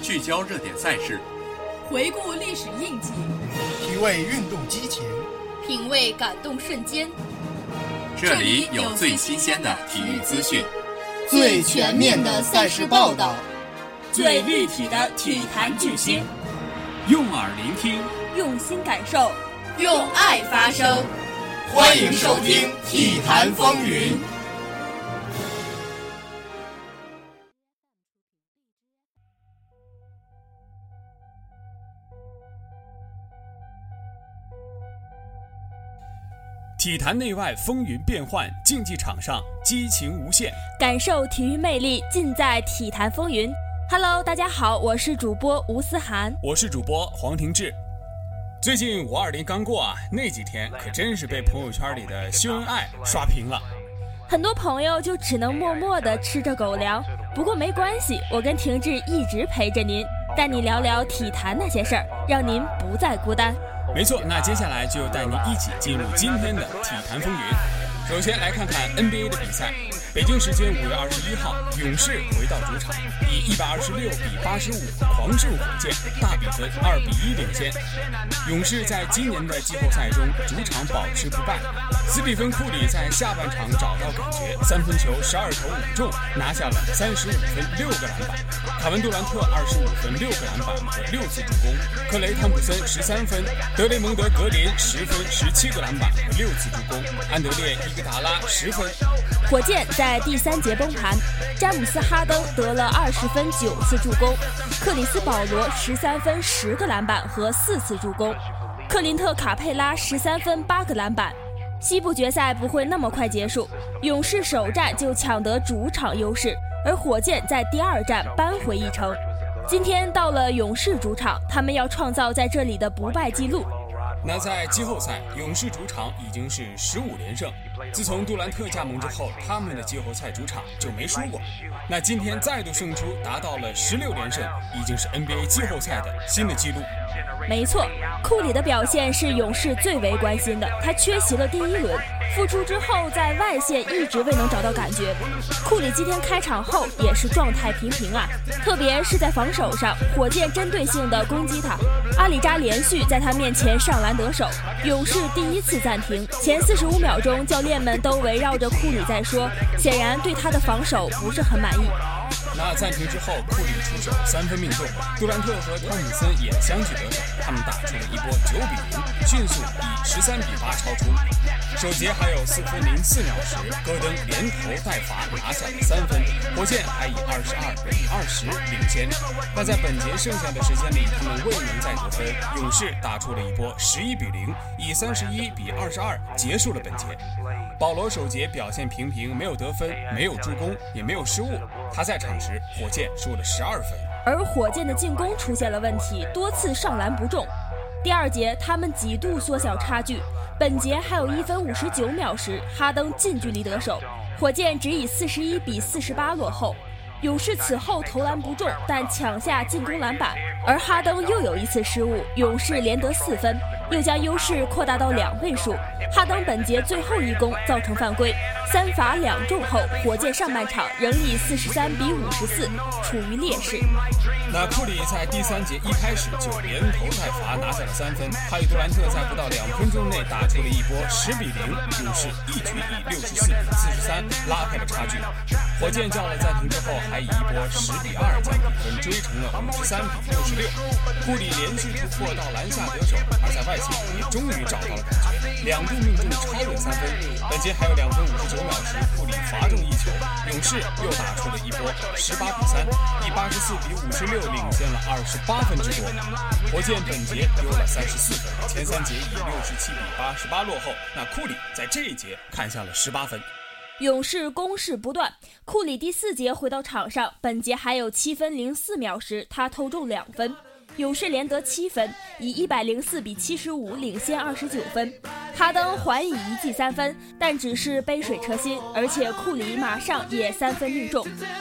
聚焦热点赛事， 回顾历史印记， 体味运动激情， 品味感动瞬间。 这里有最新鲜的体育资讯， 最全面的赛事报道， 最立体的体坛巨星。 用耳聆听， 用心感受， 用爱发声。欢迎收听《体坛风云》。 体坛内外风云变幻，竞技场上激情无限， 感受体育魅力，尽在体坛风云。Hello， 大家好，我是主播吴思涵， 我是主播黄廷志。最近520刚过啊，那几天可真是被朋友圈里的秀恩爱刷屏了。 很多朋友就只能默默地吃着狗粮，不过没关系，我跟廷志一直陪着您，带你聊聊体坛那些事儿，让您不再孤单。 没错，那接下来就带您一起进入今天的体坛风云。首先来看看 NBA 的比赛。北京时间5月21号，勇士回到主场，以126-85狂胜火箭，大比分2-1领先。勇士在今年的季后赛中主场保持不败。斯蒂芬·库里在下半场找到感觉，三分球12投5中，拿下了35分6个篮板。卡文杜兰特25分6个篮板和6次助攻，克雷汤普森13分，德雷蒙德格林10分17个篮板和6次助攻，安德烈伊戈达拉10分。 火箭在第3节崩盘，詹姆斯哈登得了20分9次助攻，克里斯保罗13分10个篮板和4次助攻，克林特卡佩拉13分8个篮板。西部决赛不会那么快结束，勇士首战就抢得主场优势，而火箭在第2战扳回一城。今天到了勇士主场，他们要创造在这里的不败记录。 那在季后赛，勇士主场已经是15连胜。自从杜兰特加盟之后，他们的季后赛主场就没输过。那今天再度胜出，达到了16连胜，已经是 NBA 季后赛的新的纪录。 没错，库里的表现是勇士最为关心的。他缺席了第1轮，复出之后在外线一直未能找到感觉。库里今天开场后也是状态平平啊，特别是在防守上，火箭针对性的攻击他，阿里扎连续在他面前上篮得手，勇士第1次暂停。前45秒钟，教练们都围绕着库里在说，显然对他的防守不是很满意。 那暂停之后，库里出手3分命中，杜兰特和汤普森也相继得手，他们打出了一波9-0，迅速以13-8超出。首节还有4分04秒时，戈登连投带罚拿下了3分，火箭还以22-20领先。但在本节剩下的时间里，他们未能再得分，勇士打出了一波11-0，以31-22结束了本节。保罗首节表现平平，没有得分，没有助攻，也没有失误。他在场时，火箭输了12分。 而火箭的进攻出现了问题，多次上篮不中。第2节，他们几度缩小差距。本节还有1分59秒时，哈登近距离得手，火箭只以41-48落后。勇士此后投篮不中，但抢下进攻篮板，而哈登又有1次失误，勇士连得4分，又将优势扩大到2位数。哈登本节最后1攻造成犯规，3罚2中后，火箭上半场仍以43-54处于劣势。 那库里在第3节一开始就连投带罚拿下了3分，哈里杜兰特在不到2分钟内打出了一波10-0，勇士一举以64-43拉开了差距。火箭叫了暂停之后，还以一波10-2将比分追成了53-66。库里连续突破到篮下得手，而在外线也终于找到了感觉，2度命中超远3分。本节还有2分59秒时，库里罚中1球，勇士又打出了一波18-3，以84-56领先了28分之多。火箭本节丢了34分，前3节以67-88落后。那库里在这一节砍下了18分。 勇士攻势不断，库里第4节回到场上，本节还有7分04秒时，他投中2分，勇士连得7分，以104-75领先29分。哈登还以1记3分，但只是杯水车薪，而且库里马上也3分命中。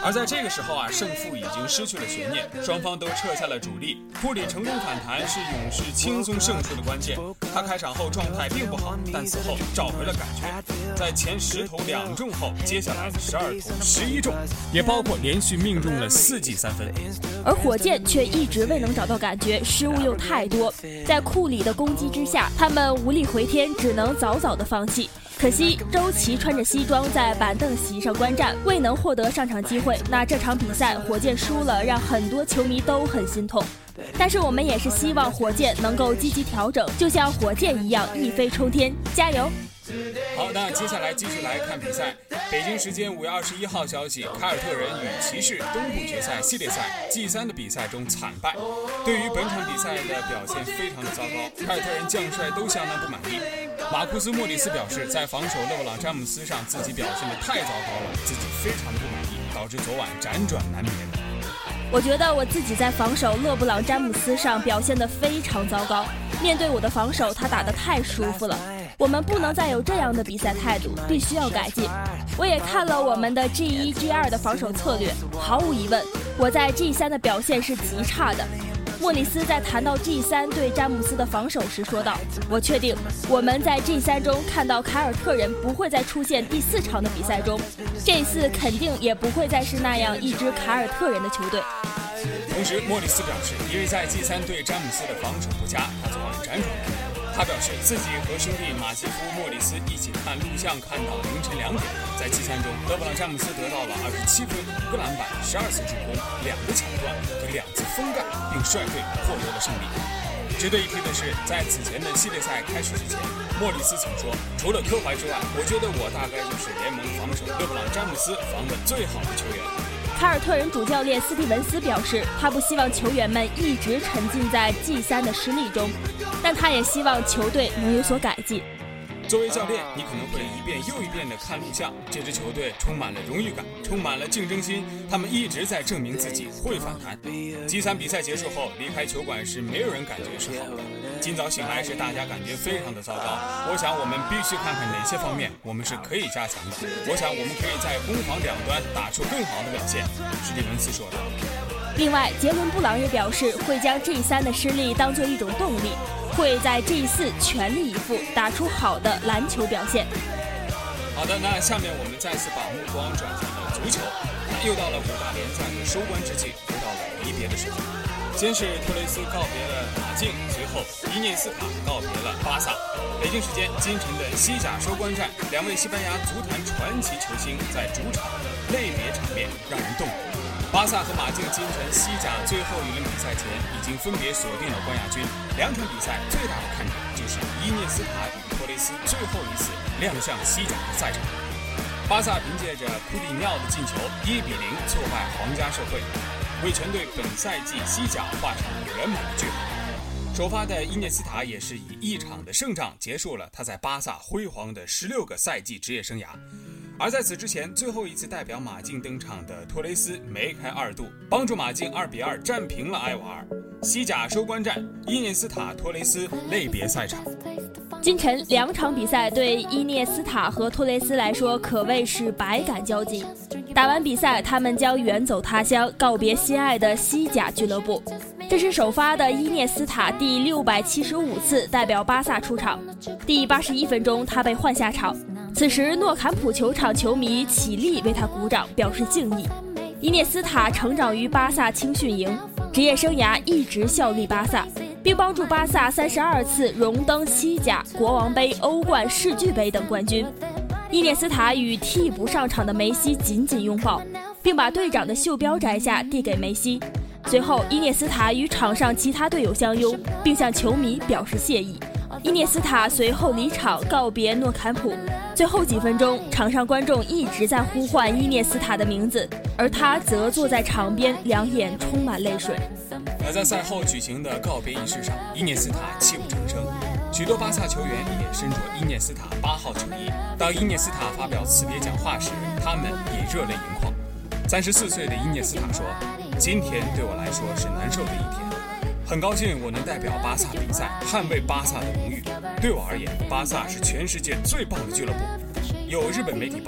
而在这个时候胜负已经失去了悬念，双方都撤下了主力。库里成功反弹是勇士轻松胜出的关键。他开场后状态并不好，但此后找回了感觉。在前10投2中后，接下来12投11中，也包括连续命中了4记3分。 而火箭却一直未能找到感觉，失误又太多，在库里的攻击之下，他们无力回天，只能早早的放弃。可惜周琦穿着西装在板凳席上观战，未能获得上场机会。那这场比赛火箭输了，让很多球迷都很心痛。但是我们也是希望火箭能够积极调整，就像火箭一样一飞冲天，加油！ 好，那接下来继续来看比赛。北京时间5月21号消息，凯尔特人与骑士东部决赛系列赛 G3 的比赛中惨败。对于本场比赛的表现非常的糟糕，凯尔特人将帅都相当不满意。马库斯·莫里斯表示，在防守勒布朗·詹姆斯上自己表现得太糟糕了，自己非常的不满意，导致昨晚辗转难眠。 我觉得我自己在防守勒布朗·詹姆斯上表现得非常糟糕，面对我的防守，他打得太舒服了。我们不能再有这样的比赛态度，必须要改进。我也看了我们的 G1、G2 的防守策略，毫无疑问，我在 G3 的表现是极差的。莫里斯在谈到 G3 对詹姆斯的防守时说道：“我确定我们在 G3 中看到凯尔特人不会再出现第4场的比赛中，这次肯定也不会再是那样一支凯尔特人的球队。” 同时，莫里斯表示，因为在 G3 对詹姆斯的防守不佳，他昨晚辗转难眠。他表示，自己和兄弟马西夫、莫里斯一起看录像，看到凌晨2点。在G3中，勒布朗·詹姆斯得到了27分、5个篮板、12次助攻、2个抢断和2次封盖，并率队获得了胜利。值得一提的是，在此前的系列赛开始之前，莫里斯曾说，除了科怀之外，我觉得我大概就是联盟防守勒布朗·詹姆斯防得最好的球员。 凯尔特人主教练斯蒂文斯表示，他不希望球员们一直沉浸在 G3 的失利中，但他也希望球队能有所改进。 作为教练，你可能会一遍又一遍地看录像，这支球队充满了荣誉感，充满了竞争心，他们一直在证明自己会反弹。G3比赛结束后，离开球馆时没有人感觉是好的，今早醒来时大家感觉非常的糟糕。我想我们必须看看哪些方面我们是可以加强的，我想我们可以在攻防两端打出更好的表现，史蒂文斯说的。 另外，杰伦布朗也表示会将 G3 的失利当作一种动力，会在 G4 全力以赴打出好的篮球表现。 好的，那下面我们再次把目光转向了足球。又到了5大联赛的收官之际，又到了离别的时候。先是托雷斯告别了马竞，随后伊涅斯塔告别了巴萨。北京时间今晨的西甲收官战，两位西班牙足坛传奇球星在主场的类别场面让人动容。巴萨和马竞今晨西甲最后一轮比赛前已经分别锁定了冠亚军。两场比赛最大的看点就是伊涅斯塔与托雷斯最后一次亮相西甲的赛场。巴萨凭借着库蒂尼奥的进球1-0挫败皇家社会，为全队本赛季西甲画上圆满的句号。首发的伊涅斯塔也是以1场的胜仗结束了他在巴萨辉煌的16个赛季职业生涯。而在此之前，最后一次代表马竞登场的托雷斯梅开2度，帮助马竞2-2战平了埃瓦尔。西甲收官战，伊涅斯塔、托雷斯类别赛场。 今晨两场比赛对伊涅斯塔和托雷斯来说可谓是百感交集。打完比赛，他们将远走他乡，告别心爱的西甲俱乐部。这是首发的伊涅斯塔第675次代表巴萨出场，第81分钟他被换下场。此时诺坎普球场球迷起立为他鼓掌，表示敬意。伊涅斯塔成长于巴萨青训营，职业生涯一直效力巴萨，并帮助巴萨32次荣登西甲、国王杯、欧冠、世俱杯等冠军。伊涅斯塔与替补上场的梅西紧紧拥抱，并把队长的袖标摘下递给梅西。随后，伊涅斯塔与场上其他队友相拥，并向球迷表示谢意。伊涅斯塔随后离场告别诺坎普。最后几分钟，场上观众一直在呼唤伊涅斯塔的名字，而他则坐在场边，两眼充满泪水。 而在赛后举行的告别仪式上，伊涅斯塔泣不成声。许多巴萨球员也身着伊涅斯塔8号球衣。当伊涅斯塔发表辞别讲话时，他们也热泪盈眶。34岁的伊涅斯塔说：“今天对我来说是难受的一天。很高兴我能代表巴萨比赛，捍卫巴萨的荣誉。对我而言，巴萨是全世界最棒的俱乐部。”有日本媒体报道，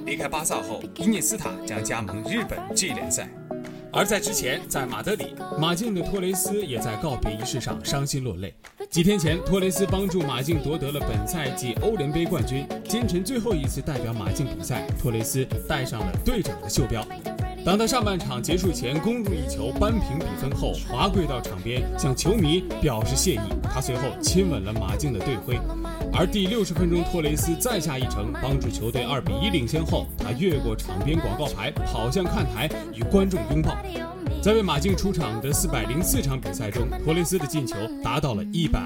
离开巴萨后，伊涅斯塔将加盟日本 G 联赛。而在之前，在马德里，马竞的托雷斯也在告别仪式上伤心落泪。几天前，托雷斯帮助马竞夺得了本赛季欧联杯冠军。今晨最后一次代表马竞比赛，托雷斯戴上了队长的袖标。当他上半场结束前攻入一球扳平比分后，滑跪到场边向球迷表示谢意。他随后亲吻了马竞的队徽。而第60分钟，托雷斯再下一城，帮助球队2-1领先后，他越过场边广告牌，跑向看台与观众拥抱。在为马竞出场的404场比赛中，托雷斯的进球达到了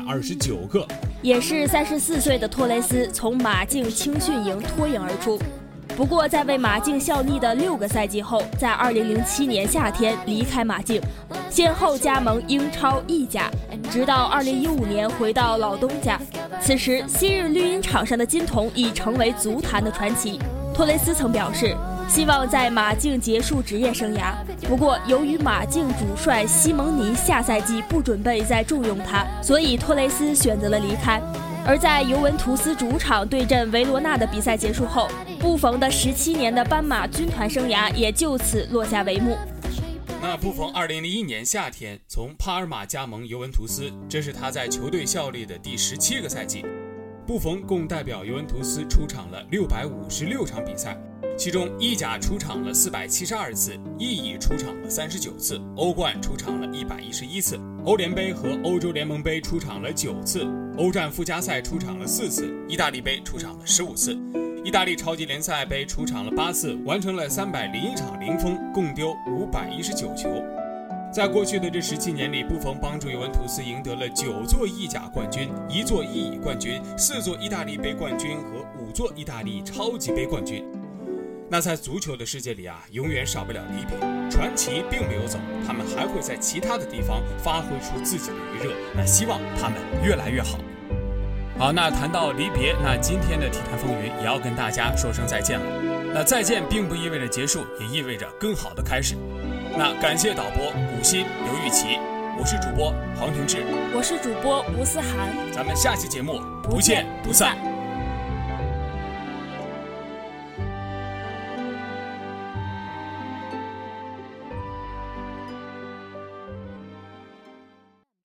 129个。 也是34岁的托雷斯从马竞青训营脱颖而出。不过，在为马竞效力的6个赛季后，在2007年夏天离开马竞，先后加盟英超、意甲，直到2015年回到老东家。此时，昔日绿茵场上的金童已成为足坛的传奇。托雷斯曾表示，希望在马竞结束职业生涯。不过，由于马竞主帅西蒙尼下赛季不准备再重用他，所以托雷斯选择了离开。而在尤文图斯主场对阵维罗纳的比赛结束后，布冯的17年的斑马军团生涯也就此落下帷幕。 那布冯2001年夏天从帕尔马加盟尤文图斯，这是他在球队效力的第17个赛季。布冯共代表尤文图斯出场了656场比赛，其中意甲出场了472次，意乙出场了39次，欧冠出场了111次，欧联杯和欧洲联盟杯出场了9次，欧战附加赛出场了4次，意大利杯出场了15次，意大利超级联赛杯出场了8次，完成了301场零封，共丢519球。在过去的这17年里，布冯帮助尤文图斯赢得了9座意甲冠军、1座意乙冠军、4座意大利杯冠军和5座意大利超级杯冠军。那在足球的世界里永远少不了离别。传奇并没有走，他们还会在其他的地方发挥出自己的余热。那希望他们越来越好。好，那谈到离别，那今天的体坛风云也要跟大家说声再见了。那再见并不意味着结束，也意味着更好的开始。那感谢导播古希、刘玉琪，我是主播黄庭志， 我是主播吴思涵， 咱们下期节目不见不散。